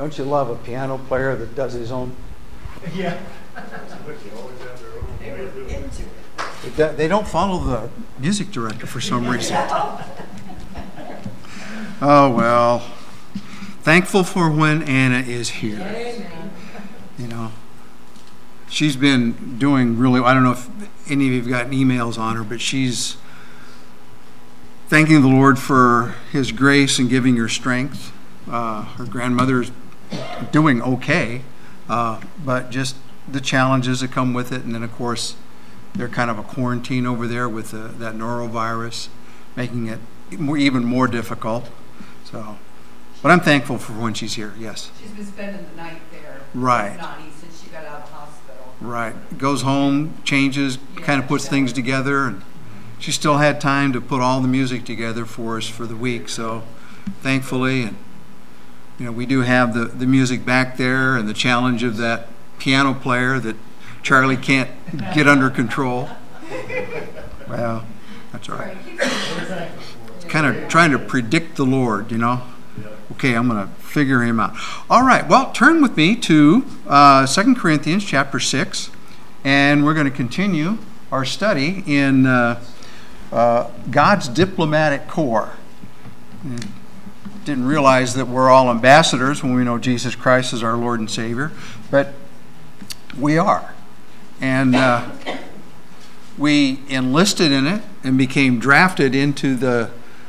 Don't you love a piano player that does his own? Yeah. They were into it. They don't follow the music director for some reason. Oh, well. Thankful for when Anna is here. Amen. You know, she's been doing really, I don't know if any of you have gotten emails on her, but she's thanking the Lord for His grace and giving her strength. Her grandmother's doing okay, but just the challenges that come with it. And then, of course, they're kind of a quarantine over there with that norovirus, making it even more difficult. So, but I'm thankful for when she's here, yes. She's been spending the night there. Right. Naughty since she got out of the hospital. Right. Goes home, changes, kind of puts things together, and she still had time to put all the music together for us for the week. So, thankfully, and you know, we do have the music back there and the challenge of that piano player that Charlie can't get under control. Well, that's all right. Kind of trying to predict the Lord, you know. Okay, I'm going to figure Him out. All right, well, turn with me to 2 Corinthians chapter 6, and we're going to continue our study in God's diplomatic corps. Didn't realize that we're all ambassadors when we know Jesus Christ is our Lord and Savior, but we are. And we enlisted in it and became drafted into the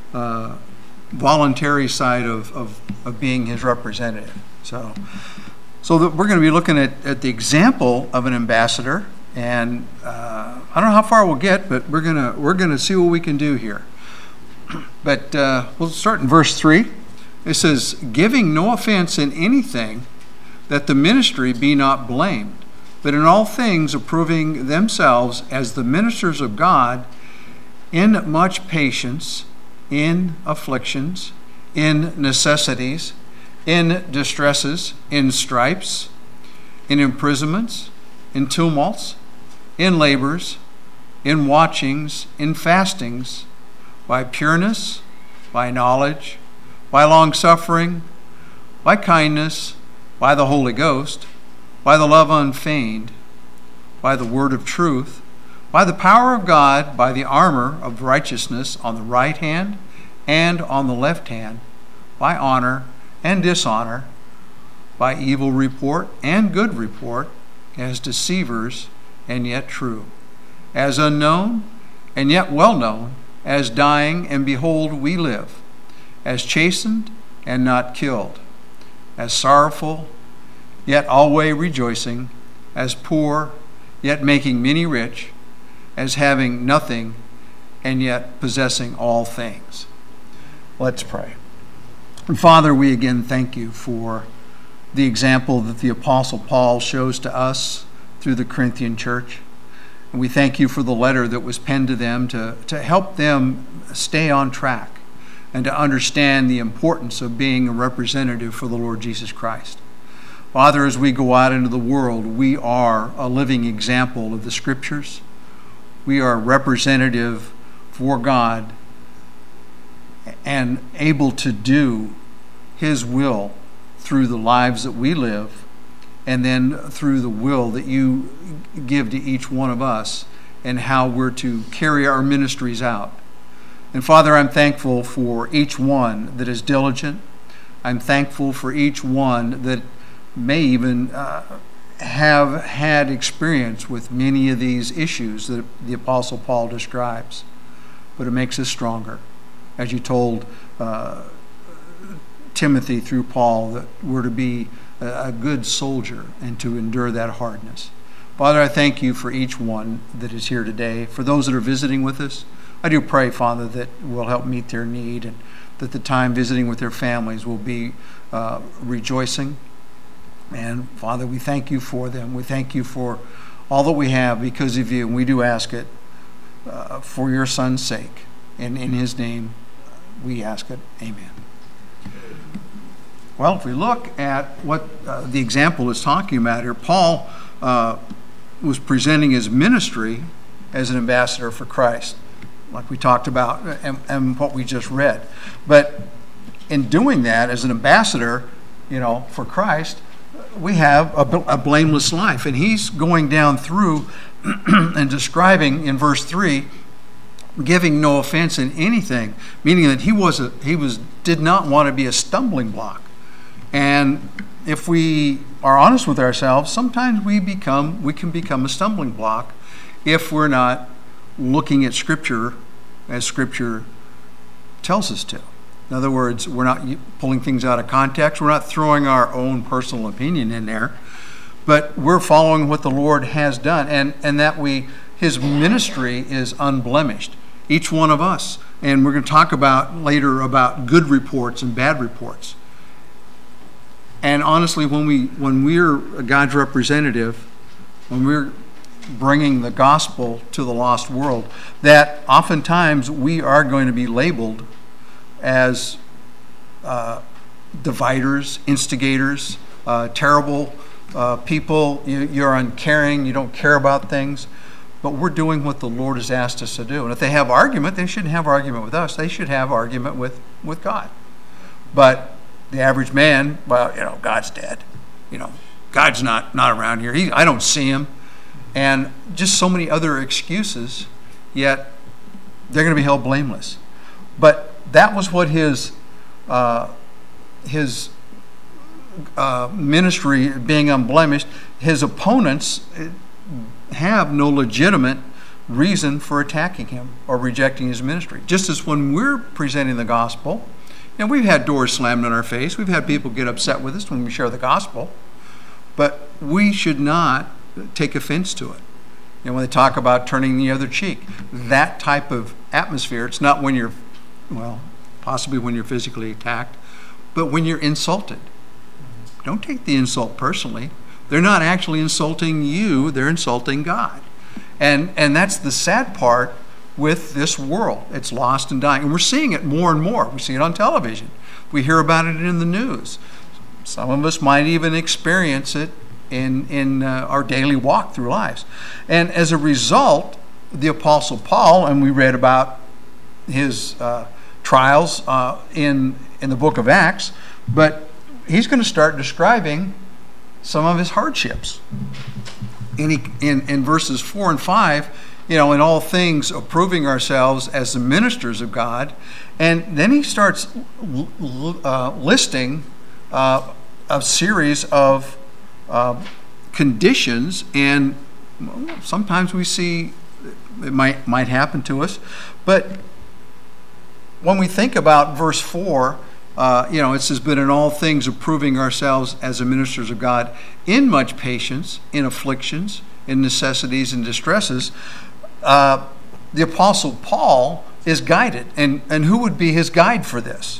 voluntary side of being His representative. So that we're going to be looking at the example of an ambassador, and I don't know how far we'll get, but we're gonna see what we can do here. But we'll start in verse 3. It says, "Giving no offense in anything, that the ministry be not blamed, but in all things approving themselves as the ministers of God, in much patience, in afflictions, in necessities, in distresses, in stripes, in imprisonments, in tumults, in labors, in watchings, in fastings, by pureness, by knowledge, by long-suffering, by kindness, by the Holy Ghost, by the love unfeigned, by the word of truth, by the power of God, by the armor of righteousness on the right hand and on the left hand, by honor and dishonor, by evil report and good report, as deceivers and yet true, as unknown and yet well known, as dying and behold we live, as chastened and not killed, as sorrowful yet always rejoicing, as poor yet making many rich, as having nothing and yet possessing all things." Let's pray. And Father, we again thank You for the example that the Apostle Paul shows to us through the Corinthian church. And we thank You for the letter that was penned to them to help them stay on track and to understand the importance of being a representative for the Lord Jesus Christ. Father, as we go out into the world, we are a living example of the Scriptures. We are representative for God and able to do His will through the lives that we live, and then through the will that You give to each one of us and how we're to carry our ministries out. And Father, I'm thankful for each one that is diligent. I'm thankful for each one that may even have had experience with many of these issues that the Apostle Paul describes. But it makes us stronger. As You told Timothy through Paul, that we're to be a good soldier and to endure that hardness. Father, I thank You for each one that is here today. For those that are visiting with us, I do pray, Father, that we'll help meet their need, and that the time visiting with their families will be rejoicing. And Father, we thank You for them. We thank You for all that we have because of You. And we do ask it for Your Son's sake. And in His name, we ask it. Amen. Well, if we look at what the example is talking about here, Paul was presenting his ministry as an ambassador for Christ, like we talked about and what we just read. But in doing that as an ambassador, for Christ, we have a blameless life. And he's going down through and describing in verse 3, giving no offense in anything, meaning that he did not want to be a stumbling block. And if we are honest with ourselves, sometimes we can become a stumbling block if we're not looking at Scripture as Scripture tells us to. In other words, we're not pulling things out of context. We're not throwing our own personal opinion in there, but we're following what the Lord has done, and that his ministry is unblemished. Each one of us. And we're going to talk about later about good reports and bad reports. And honestly, when we're God's representative, when we're bringing the gospel to the lost world, that oftentimes we are going to be labeled as dividers, instigators, terrible people. You're uncaring, you don't care about things. But we're doing what the Lord has asked us to do. And if they have argument, they shouldn't have argument with us. They should have argument with God. But the average man, well, God's dead. God's not around here. I don't see him. And just so many other excuses, yet they're going to be held blameless. But that was what his ministry being unblemished. His opponents have no legitimate reason for attacking him or rejecting his ministry. Just as when we're presenting the gospel, we've had doors slammed in our face. We've had people get upset with us when we share the gospel. But we should not take offense to it. When they talk about turning the other cheek, that type of atmosphere, it's not when possibly when you're physically attacked, but when you're insulted. Don't take the insult personally. They're not actually insulting you, they're insulting God. And that's the sad part with this world. It's lost and dying. And we're seeing it more and more. We see it on television. We hear about it in the news. Some of us might even experience it in our daily walk through lives. And as a result, the Apostle Paul, and we read about his trials in the book of Acts, but he's going to start describing some of his hardships. In verses 4 and 5, in all things approving ourselves as the ministers of God. And then he starts listing a series of conditions, and sometimes we see it might happen to us. But when we think about verse 4, it says, but in all things approving ourselves as the ministers of God, in much patience, in afflictions, in necessities and distresses. The Apostle Paul is guided. And who would be his guide for this?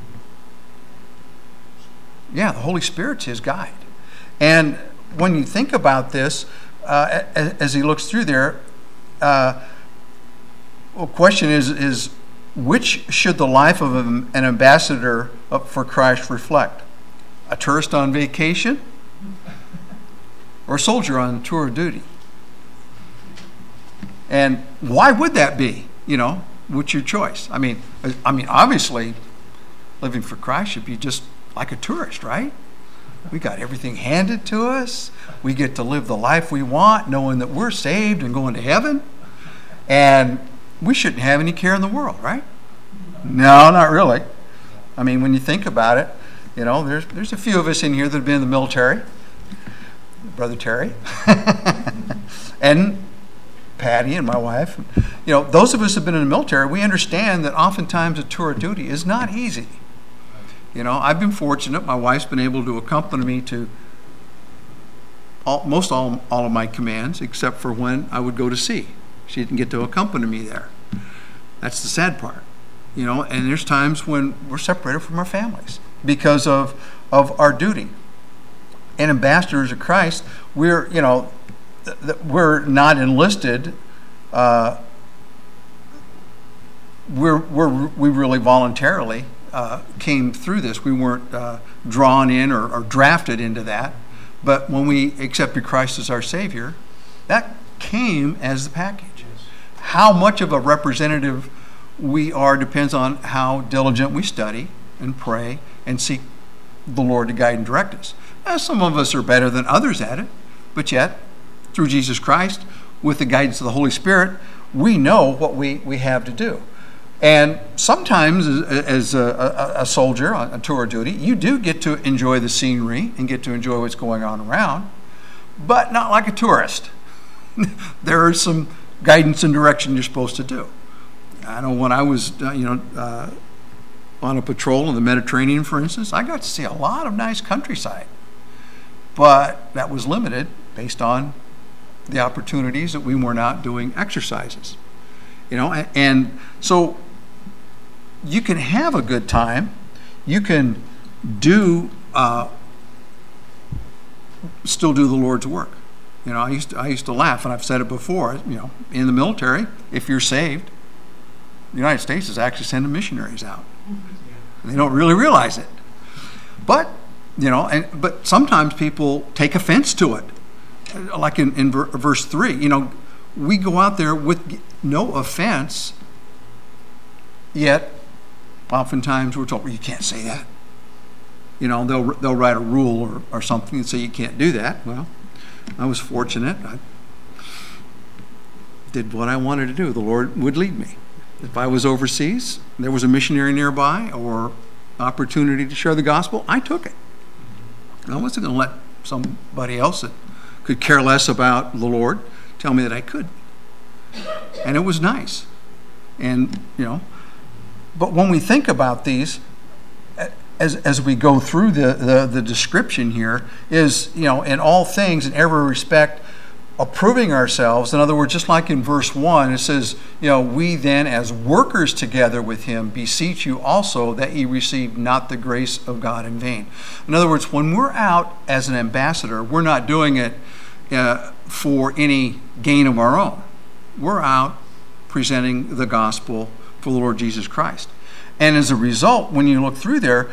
Yeah, the Holy Spirit's his guide. And when you think about this, as he looks through there, the question is which should the life of an ambassador for Christ reflect? A tourist on vacation or a soldier on tour of duty? And why would that be? What's your choice? I mean, obviously, living for Christ should be just like a tourist, right? We got everything handed to us. We get to live the life we want, knowing that we're saved and going to heaven. And we shouldn't have any care in the world, right? No, not really. I mean, when you think about it, there's a few of us in here that have been in the military. Brother Terry. And Patty and my wife. Those of us who have been in the military, we understand that oftentimes a tour of duty is not easy. I've been fortunate. My wife's been able to accompany me to almost all of my commands, except for when I would go to sea. She didn't get to accompany me there. That's the sad part. And there's times when we're separated from our families because of our duty. And ambassadors of Christ, we're not enlisted. We really voluntarily came through this. We weren't drawn in or drafted into that. But when we accepted Christ as our Savior, that came as the package. How much of a representative we are depends on how diligent we study and pray and seek the Lord to guide and direct us. Some of us are better than others at it, but yet, through Jesus Christ, with the guidance of the Holy Spirit, we know what we have to do. And sometimes, as a soldier on tour duty, you do get to enjoy the scenery and get to enjoy what's going on around, but not like a tourist. There is some guidance and direction you're supposed to do. I know when I was, on a patrol in the Mediterranean, for instance, I got to see a lot of nice countryside, but that was limited based on the opportunities that we were not doing exercises. And so you can have a good time. You can still do the Lord's work. I used to laugh, and I've said it before. In the military, if you're saved, the United States is actually sending missionaries out. And they don't really realize it. But but sometimes people take offense to it. Like in verse 3, we go out there with no offense, yet oftentimes we're told, well, you can't say that. They'll write a rule or something and say you can't do that. Well, I was fortunate. I did what I wanted to do. The Lord would lead me. If I was overseas, there was a missionary nearby or opportunity to share the gospel, I took it. I wasn't going to let somebody else that could care less about the Lord tell me that I could. And it was nice. And, but when we think about these, as we go through the description here, is, in all things, in every respect, approving ourselves. In other words, just like in verse 1, it says, we then as workers together with him beseech you also that ye receive not the grace of God in vain. In other words, when we're out as an ambassador, we're not doing it for any gain of our own. We're out presenting the gospel for the Lord Jesus Christ. And as a result, when you look through there,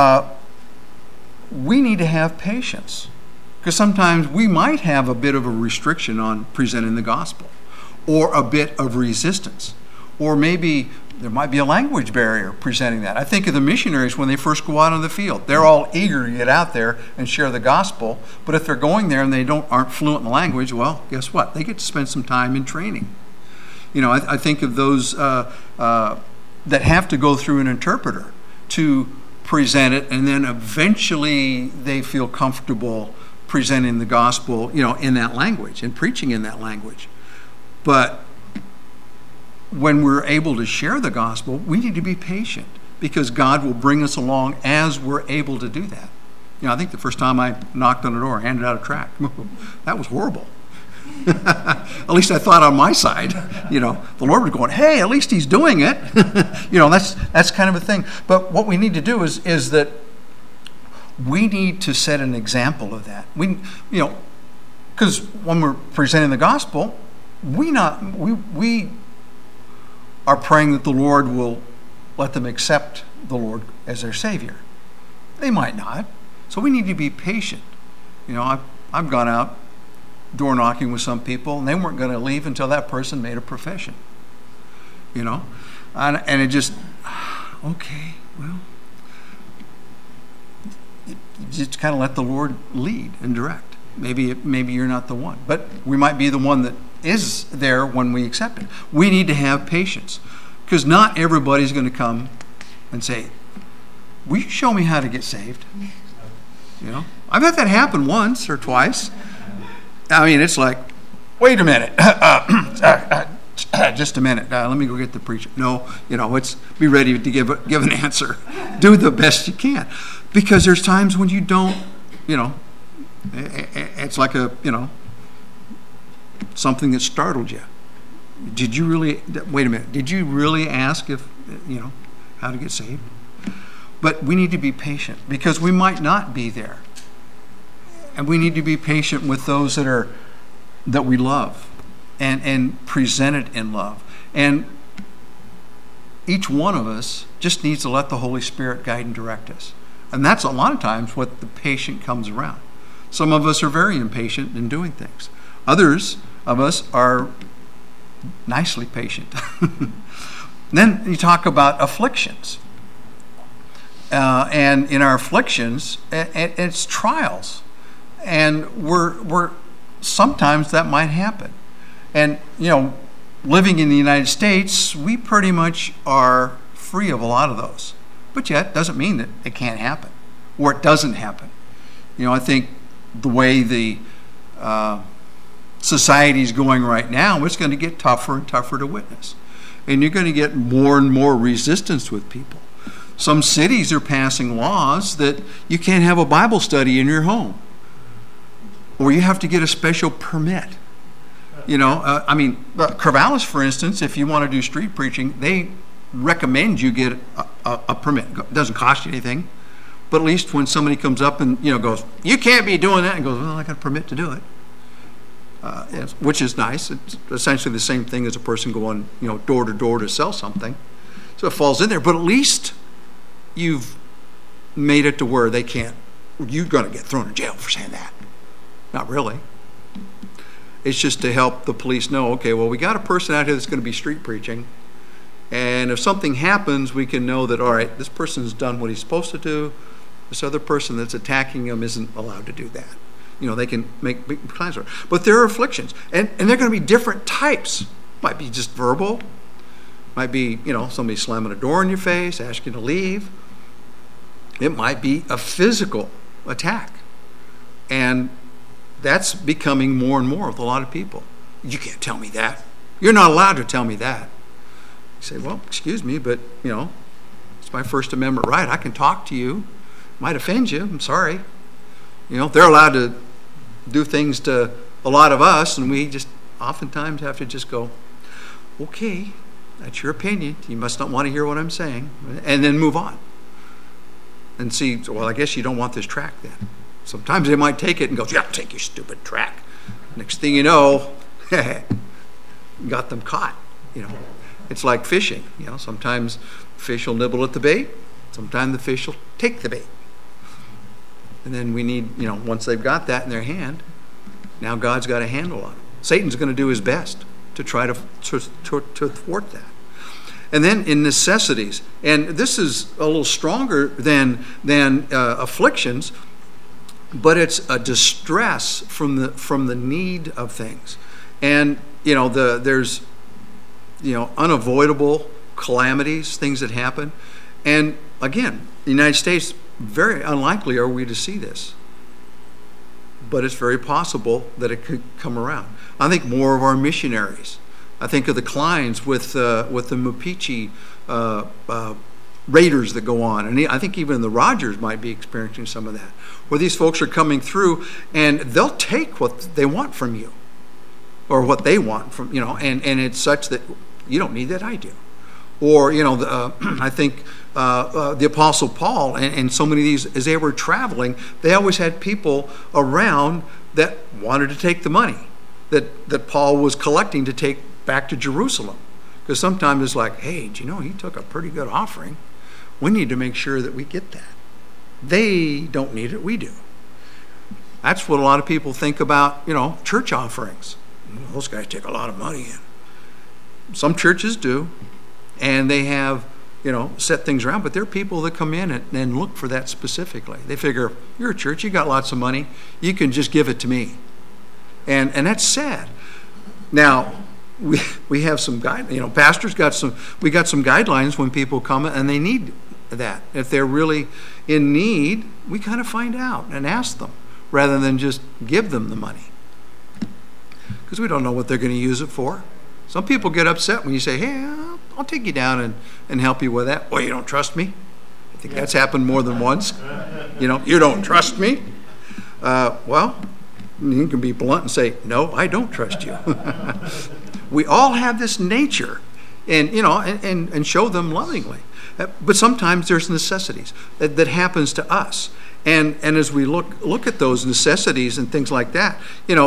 we need to have patience. Because sometimes we might have a bit of a restriction on presenting the gospel, or a bit of resistance, or maybe there might be a language barrier presenting that. I think of the missionaries when they first go out on the field. They're all eager to get out there and share the gospel, but if they're going there and they aren't fluent in the language, well, guess what? They get to spend some time in training. I think of those that have to go through an interpreter to present it, and then eventually they feel comfortable presenting the gospel, in that language and preaching in that language. But when we're able to share the gospel, we need to be patient because God will bring us along as we're able to do that. I think the first time I knocked on a door, handed out a tract, that was horrible. At least I thought on my side, the Lord was going, hey, at least he's doing it. That's kind of a thing. But what we need to do is that we need to set an example of that. Because when we're presenting the gospel, we are praying that the Lord will let them accept the Lord as their Savior. They might not. So we need to be patient. I've gone out door knocking with some people, and they weren't going to leave until that person made a profession. And it just, okay, well, you just kind of let the Lord lead and direct. Maybe you're not the one, but we might be the one that is there when we accept it. We need to have patience because not everybody's going to come and say, will you show me how to get saved? I've had that happen once or twice. I mean, it's like, wait a minute, just a minute. Let me go get the preacher. No, let's be ready to give an answer. Do the best you can. Because there's times when you don't, it's like something that startled you. Did you really, wait a minute, did you really ask if, how to get saved? But we need to be patient because we might not be there. And we need to be patient with those that we love and present it in love. And each one of us just needs to let the Holy Spirit guide and direct us. And that's a lot of times what the patient comes around. Some of us are very impatient in doing things. Others of us are nicely patient. Then you talk about afflictions. and in our afflictions, and it's trials. And we're sometimes that might happen. And, living in the United States, we pretty much are free of a lot of those. But yet, doesn't mean that it can't happen, or it doesn't happen. I think the way the society is going right now, it's going to get tougher and tougher to witness. And you're going to get more and more resistance with people. Some cities are passing laws that you can't have a Bible study in your home, or you have to get a special permit. Corvallis, for instance, if you want to do street preaching, they recommend you get a permit. It doesn't cost you anything, but at least when somebody comes up and goes, "You can't be doing that," and goes, "Well, I got a permit to do it," which is nice. It's essentially the same thing as a person going, door to door to sell something. So it falls in there, but at least you've made it to where they can't. You're going to get thrown in jail for saying that. Not really. It's just to help the police know, okay, well, we got a person out here that's going to be street preaching, and if something happens, we can know that, all right, this person's done what he's supposed to do. This other person that's attacking him isn't allowed to do that. They can make big claims. But there are afflictions, and they're going to be different types. Might be just verbal. Might be, somebody slamming a door in your face, asking you to leave. It might be a physical attack. And that's becoming more and more with a lot of people. You can't tell me that. You're not allowed to tell me that. You say, well, excuse me, but, it's my First Amendment right. I can talk to you. Might offend you. I'm sorry. They're allowed to do things to a lot of us, and we just oftentimes have to just go, okay, that's your opinion. You must not want to hear what I'm saying, and then move on. And see, well, I guess you don't want this tract then. Sometimes they might take it and go, yeah, take your stupid tract. Next thing you know, got them caught. It's like fishing. Sometimes fish will nibble at the bait. Sometimes the fish will take the bait. And then we need, once they've got that in their hand, now God's got a handle on it. Satan's going to do his best to try to thwart that. And then in necessities, and this is a little stronger than afflictions, but it's a distress from the need of things. And there's unavoidable calamities, things that happen. And again, the United States, very unlikely are we to see this. But it's very possible that it could come around. I think more of our missionaries. I think of the Kleins with the Mapuche raiders that go on. And I think even the Rogers might be experiencing some of that, where these folks are coming through and they'll take what they want from you, or what they want from, and it's such that you don't need that, I do. Or, I think the Apostle Paul and so many of these, as they were traveling, they always had people around that wanted to take the money that Paul was collecting to take back to Jerusalem. Because sometimes it's like, hey, do you know, he took a pretty good offering. We need to make sure that we get that. They don't need it, we do. That's what a lot of people think about, church offerings. Those guys take a lot of money in. Some churches do, and they have, set things around, but there are people that come in and look for that specifically. They figure, you're a church, you got lots of money, you can just give it to me. And that's sad. Now, we have some pastors got some guidelines when people come and they need that. If they're really in need, we kind of find out and ask them rather than just give them the money, because we don't know what they're going to use it for. Some people get upset when you say, hey, I'll take you down and help you with that. Well, you don't trust me? I think that's happened more than once. You don't trust me? Well, you can be blunt and say, no, I don't trust you. We all have this nature, and show them lovingly. But sometimes there's necessities that happens to us. And as we look at those necessities and things like that,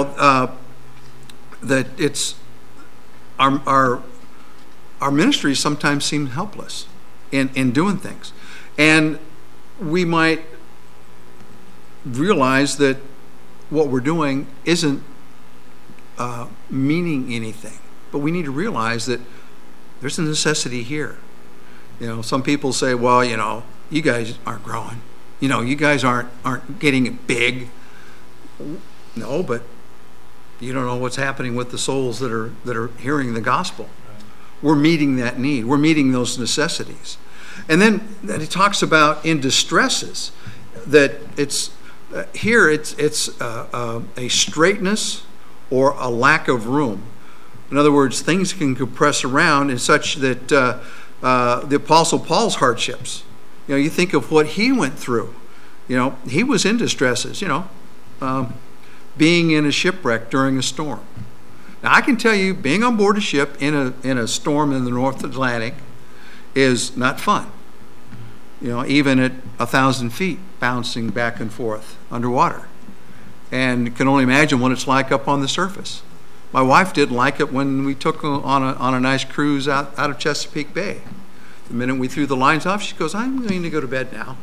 that it's our ministries sometimes seem helpless in doing things. And we might realize that what we're doing isn't meaning anything. But we need to realize that there's a necessity here. Some people say, well, you guys aren't growing. You guys aren't getting big. No, but you don't know what's happening with the souls that are hearing the gospel. We're meeting that need. We're meeting those necessities. And then he talks about in distresses that it's a straightness or a lack of room. In other words, things can compress around in such that the Apostle Paul's hardships, you think of what he went through. He was in distresses, being in a shipwreck during a storm. Now, I can tell you, being on board a ship in a storm in the North Atlantic is not fun. Even at 1,000 feet, bouncing back and forth underwater. And can only imagine what it's like up on the surface. My wife didn't like it when we took on a nice cruise out of Chesapeake Bay. The minute we threw the lines off, she goes, "I'm going to go to bed now."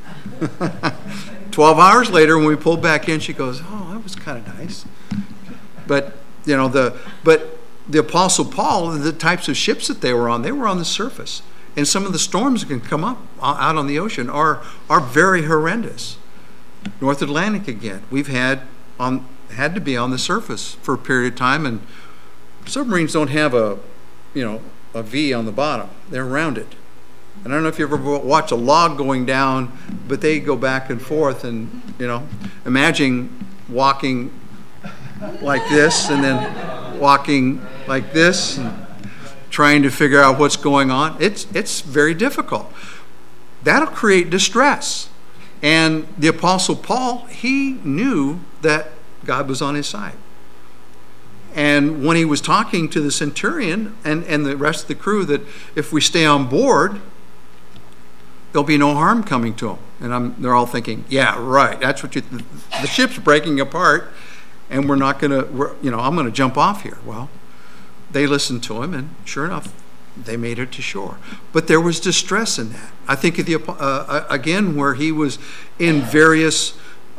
12 hours later, when we pulled back in, she goes, "Oh, that was kind of nice." But the Apostle Paul, the types of ships that they were on the surface. And some of the storms that can come up out on the ocean are very horrendous. North Atlantic again. We've had to be on the surface for a period of time, and submarines don't have a V on the bottom. They're rounded. And I don't know if you ever watch a log going down, but they go back and forth, and imagine walking like this and then walking like this and trying to figure out what's going on. It's very difficult. That'll create distress. And the Apostle Paul, he knew that God was on his side. And when he was talking to the centurion and the rest of the crew that if we stay on board, there'll be no harm coming to them. And they're all thinking, yeah, right. That's what the ship's breaking apart, and I'm going to jump off here. Well, they listened to him, and sure enough, they made it to shore. But there was distress in that. I think of again where he was in various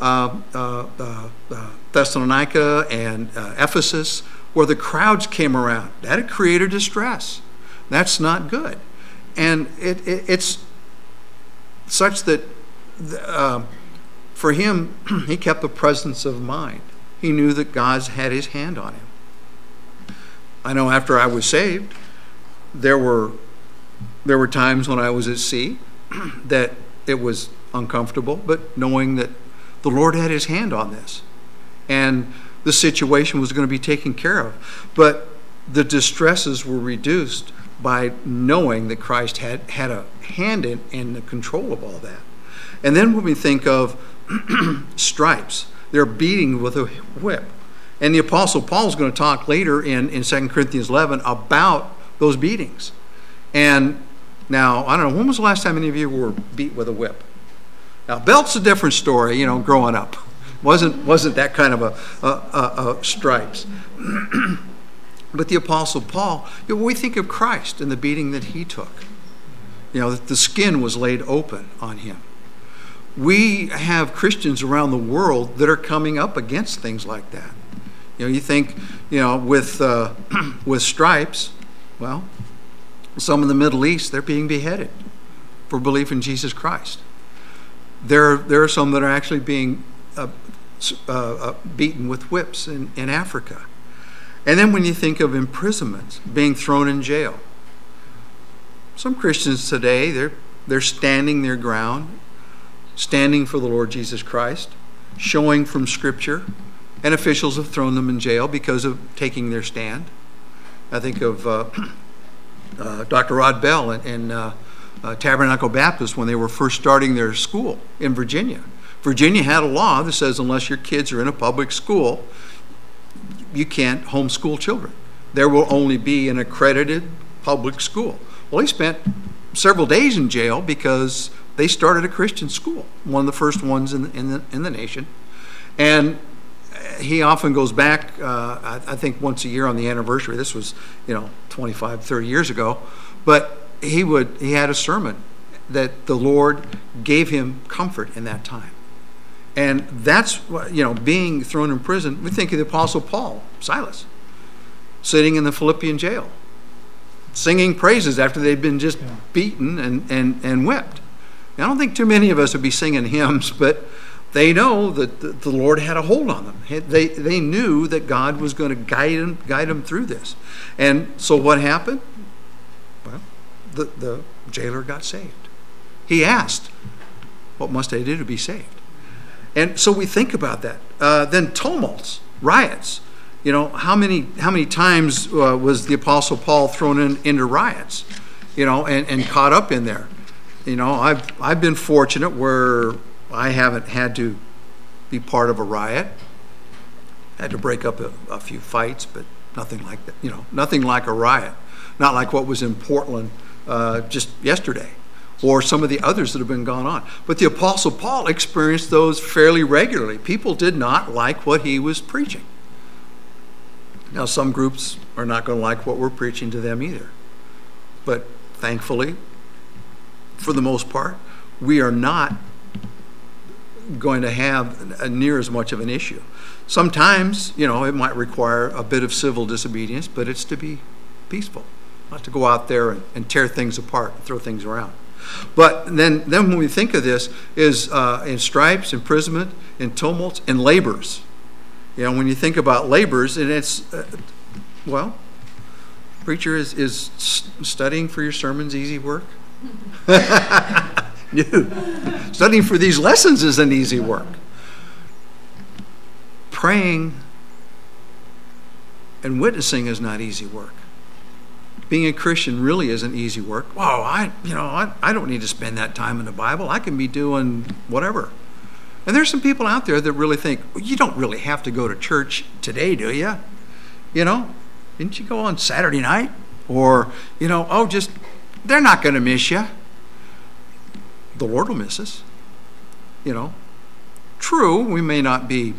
Thessalonica and Ephesus, where the crowds came around. That had created distress. That's not good. And it's such that for him, he kept a presence of mind. He knew that God had his hand on him. I know after I was saved, there were times when I was at sea that it was uncomfortable, but knowing that the Lord had his hand on this and the situation was going to be taken care of. But the distresses were reduced by knowing that Christ had a hand in the control of all that. And then when we think of stripes, they're beating with a whip. And the Apostle Paul is going to talk later in 2 Corinthians 11 about those beatings. And now, I don't know, when was the last time any of you were beat with a whip? Now, belt's a different story, growing up. Wasn't that kind of a stripes. But the Apostle Paul, when we think of Christ and the beating that he took, that the skin was laid open on him. We have Christians around the world that are coming up against things like that. You think, with stripes, well, some in the Middle East, they're being beheaded for belief in Jesus Christ. There are some that are actually being beaten with whips in Africa. And then when you think of imprisonments, being thrown in jail. Some Christians today, they're standing their ground, standing for the Lord Jesus Christ, showing from Scripture, and officials have thrown them in jail because of taking their stand. I think of Dr. Rod Bell in Tabernacle Baptist when they were first starting their school in Virginia. Virginia had a law that says unless your kids are in a public school, you can't homeschool children. There will only be an accredited public school. Well, he spent several days in jail because they started a Christian school, one of the first ones in the nation. And he often goes back, I think once a year on the anniversary. This was, 25, 30 years ago. But he had a sermon that the Lord gave him comfort in that time. And that's, being thrown in prison. We think of the Apostle Paul, Silas, sitting in the Philippian jail, singing praises after they'd been just beaten and whipped. I don't think too many of us would be singing hymns, but they know that the Lord had a hold on them. They knew that God was going to guide them through this. And so what happened? Well, the jailer got saved. He asked, what must I do to be saved? And so we think about that. Then tumults, riots. How many times was the Apostle Paul thrown into riots, and caught up in there? I've been fortunate where I haven't had to be part of a riot. I had to break up a few fights, but nothing like that. Nothing like a riot. Not like what was in Portland just yesterday, or some of the others that have been going on. But the Apostle Paul experienced those fairly regularly. People did not like what he was preaching. Now, some groups are not going to like what we're preaching to them either. But thankfully, for the most part, we are not going to have near as much of an issue. Sometimes, it might require a bit of civil disobedience, but it's to be peaceful, not to go out there and tear things apart and throw things around. But then when we think of this, is in stripes, imprisonment, in tumults, and labors. When you think about labors, and it's, preacher, is studying for your sermons easy work? No. Studying for these lessons isn't easy work. Praying and witnessing is not easy work. Being a Christian really isn't easy work. Wow, I don't need to spend that time in the Bible. I can be doing whatever. And there's some people out there that really think, well, you don't really have to go to church today, do you? Didn't you go on Saturday night? Or, they're not going to miss you. The Lord will miss us. True, we may not be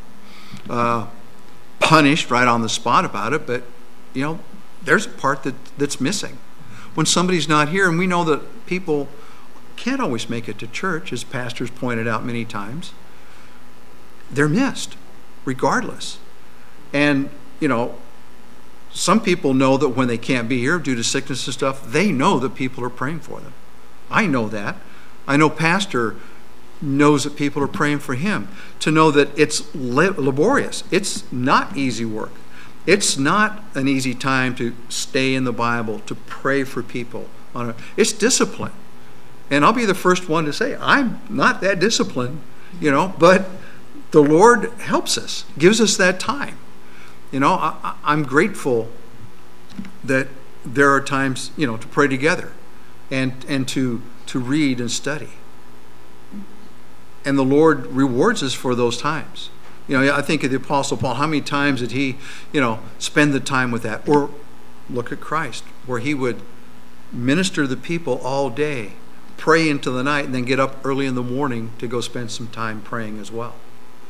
punished right on the spot about it, but, there's a part that's missing. When somebody's not here, and we know that people can't always make it to church, as pastors pointed out many times, they're missed, regardless. And, some people know that when they can't be here due to sickness and stuff, they know that people are praying for them. I know that. I know Pastor knows that people are praying for him. To know that it's laborious. It's not easy work. It's not an easy time to stay in the Bible, to pray for people. It's discipline. And I'll be the first one to say, I'm not that disciplined, but the Lord helps us, gives us that time. I'm grateful that there are times, to pray together and to read and study. And the Lord rewards us for those times. I think of the Apostle Paul. How many times did he, spend the time with that? Or look at Christ, where he would minister to the people all day, pray into the night, and then get up early in the morning to go spend some time praying as well.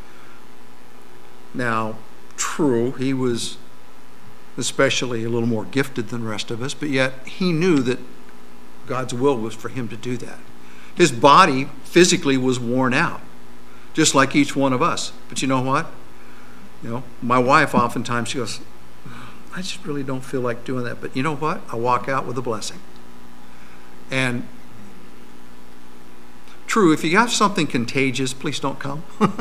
Now, true, he was especially a little more gifted than the rest of us, but yet he knew that God's will was for him to do that. His body physically was worn out, just like each one of us. But you know what? My wife oftentimes, she goes, I just really don't feel like doing that. But you know what? I walk out with a blessing. And true, if you got something contagious, please don't come.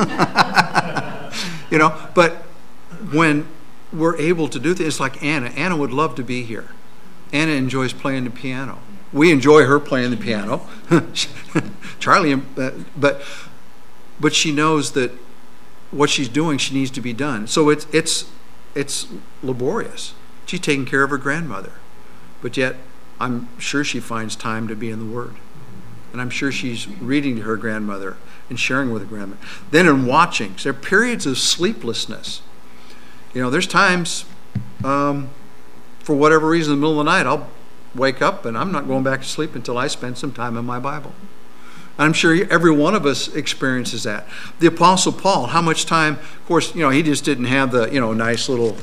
But when we're able to do things like Anna would love to be here. Anna enjoys playing the piano. We enjoy her playing the piano. Charlie, but she knows that what she's doing, she needs to be done. So it's laborious. She's taking care of her grandmother, but yet I'm sure she finds time to be in the Word, and I'm sure she's reading to her grandmother and sharing with her grandmother. Then in watching, there are periods of sleeplessness. There's times, for whatever reason, in the middle of the night, I'll wake up and I'm not going back to sleep until I spend some time in my Bible. I'm sure every one of us experiences that. The Apostle Paul, how much time, of course, he just didn't have the, nice little,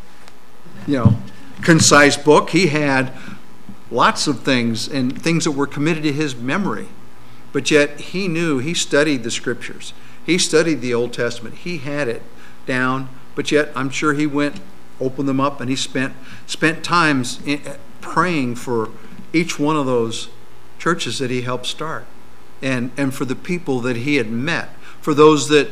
concise book. He had lots of things and things that were committed to his memory. But yet he knew, he studied the Scriptures. He studied the Old Testament. He had it down. But yet I'm sure he went, opened them up, and he spent times praying for each one of those churches that he helped start. and for the people that he had met, for those that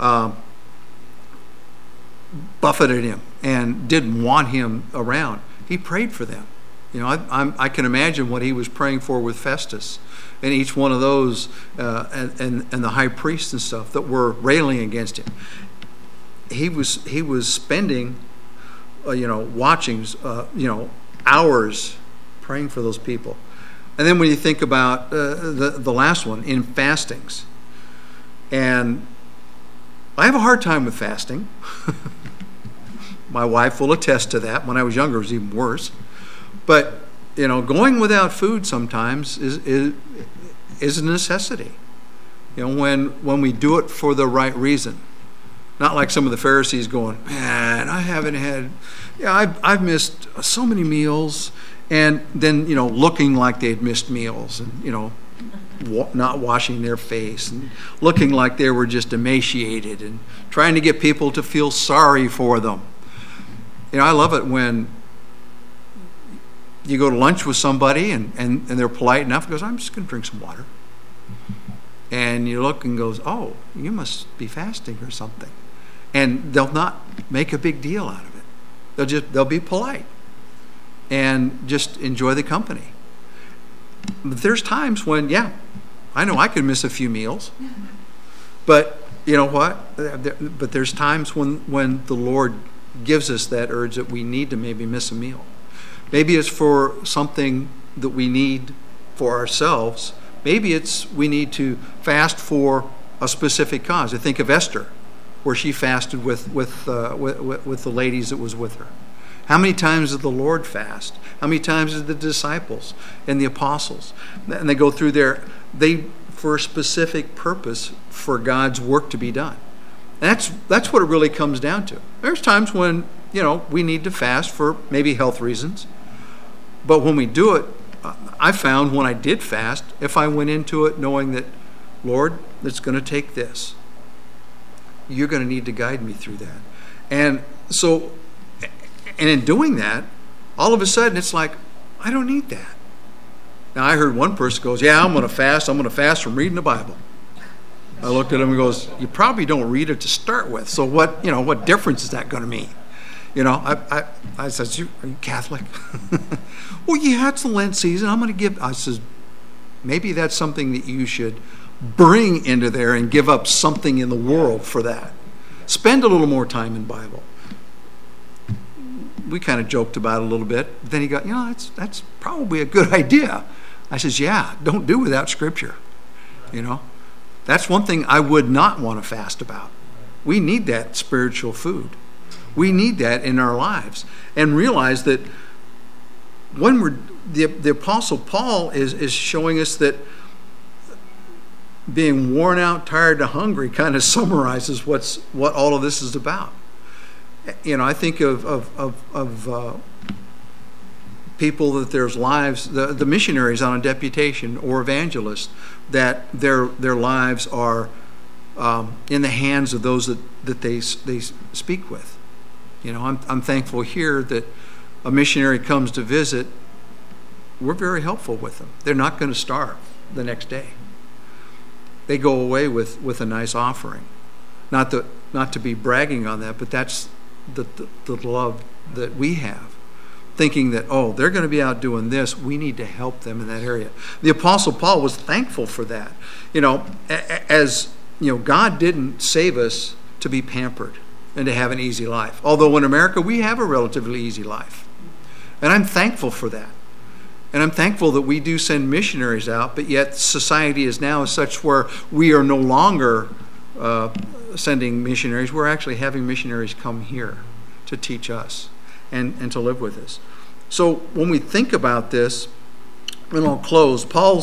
buffeted him and didn't want him around. He prayed for them. You know, I can imagine what he was praying for with Festus and each one of those and the high priests and stuff that were railing against him. He was spending, watching, hours praying for those people. And then when you think about the last one, in fastings. And I have a hard time with fasting. My wife will attest to that. When I was younger, it was even worse. But, going without food sometimes is a necessity. When we do it for the right reason. Not like some of the Pharisees going, man, I haven't had, I've missed so many meals. And then, looking like they'd missed meals and, not washing their face and looking like they were just emaciated and trying to get people to feel sorry for them. I love it when you go to lunch with somebody and they're polite enough and goes, I'm just going to drink some water. And you look and goes, oh, you must be fasting or something. And they'll not make a big deal out of it. They'll be polite and just enjoy the company. But there's times when, I know I could miss a few meals. But you know what? But there's times when the Lord gives us that urge that we need to maybe miss a meal. Maybe it's for something that we need for ourselves. Maybe we need to fast for a specific cause. I think of Esther, where she fasted with the ladies that was with her. How many times did the Lord fast? How many times did the disciples and the apostles? And they go through for a specific purpose for God's work to be done. That's what it really comes down to. There's times when, we need to fast for maybe health reasons. But when we do it, I found when I did fast, if I went into it knowing that, Lord, it's going to take this. You're going to need to guide me through that. And in doing that, all of a sudden it's like, I don't need that. Now I heard one person goes, I'm going to fast. I'm going to fast from reading the Bible. I looked at him and goes, you probably don't read it to start with. So what difference is that going to mean? I said, are you Catholic? Well, it's the Lent season. I'm going to give. I said, maybe that's something that you should bring into there and give up something in the world for that. Spend a little more time in Bible. We kind of joked about it a little bit. Then he got, that's probably a good idea. I says, don't do without Scripture. That's one thing I would not want to fast about. We need that spiritual food. We need that in our lives. And realize that when the Apostle Paul is showing us that being worn out, tired, and hungry kind of summarizes what all of this is about. I think of people that there's lives, the missionaries on a deputation or evangelists, that their lives are in the hands of those that they speak with. I'm thankful here that a missionary comes to visit. We're very helpful with them. They're not going to starve the next day. They go away with a nice offering. Not to be bragging on that, but that's the love that we have. Thinking that, they're going to be out doing this, we need to help them in that area. The Apostle Paul was thankful for that. God didn't save us to be pampered and to have an easy life. Although in America, we have a relatively easy life. And I'm thankful for that. And I'm thankful that we do send missionaries out, but yet society is now such where we are no longer sending missionaries. We're actually having missionaries come here to teach us and to live with us. So when we think about this, and I'll close, Paul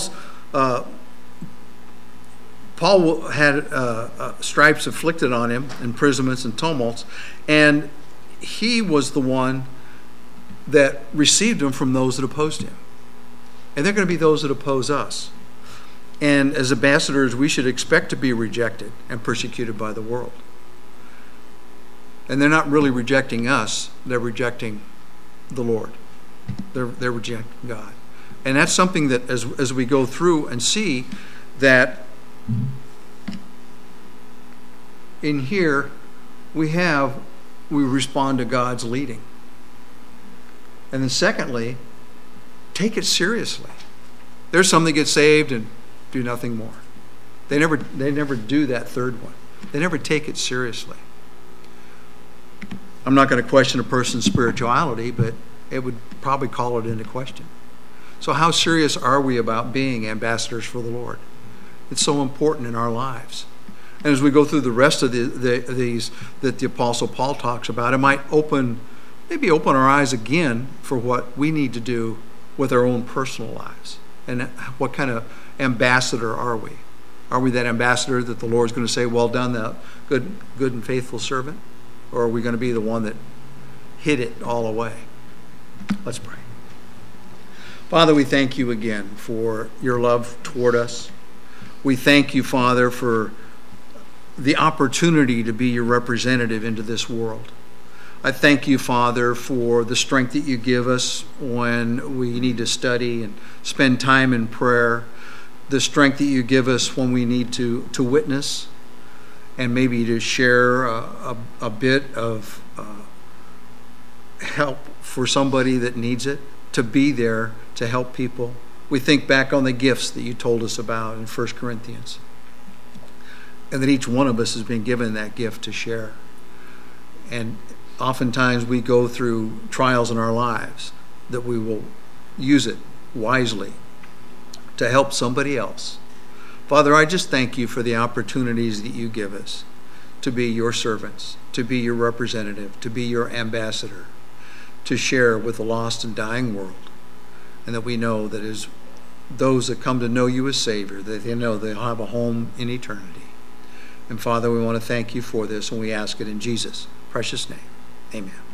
had stripes afflicted on him, imprisonments and tumults, and he was the one that received them from those that opposed him. And they're going to be those that oppose us. And as ambassadors, we should expect to be rejected and persecuted by the world. And they're not really rejecting us, they're rejecting the Lord. They're rejecting God. And that's something that as we go through and see that in here we respond to God's leading. And then secondly, take it seriously. There's some that get saved and do nothing more. They never do that third one. They never take it seriously. I'm not going to question a person's spirituality, but it would probably call it into question. So how serious are we about being ambassadors for the Lord? It's so important in our lives. And as we go through the rest of these that the Apostle Paul talks about, it might maybe open our eyes again for what we need to do with our own personal lives. And what kind of ambassador are we? Are we that ambassador that the Lord's going to say, well done, thou good and faithful servant? Or are we going to be the one that hid it all away? Let's pray. Father, we thank you again for your love toward us. We thank you, Father, for the opportunity to be your representative into this world. I thank you, Father, for the strength that you give us when we need to study and spend time in prayer, the strength that you give us when we need to witness and maybe to share a bit of help for somebody that needs it, to be there to help people. We think back on the gifts that you told us about in 1 Corinthians, and that each one of us has been given that gift to share. And oftentimes we go through trials in our lives that we will use it wisely to help somebody else. Father, I just thank you for the opportunities that you give us to be your servants, to be your representative, to be your ambassador, to share with the lost and dying world. And that we know that as those that come to know you as Savior, that they know they'll have a home in eternity. And Father, we want to thank you for this, and we ask it in Jesus' precious name. Amen.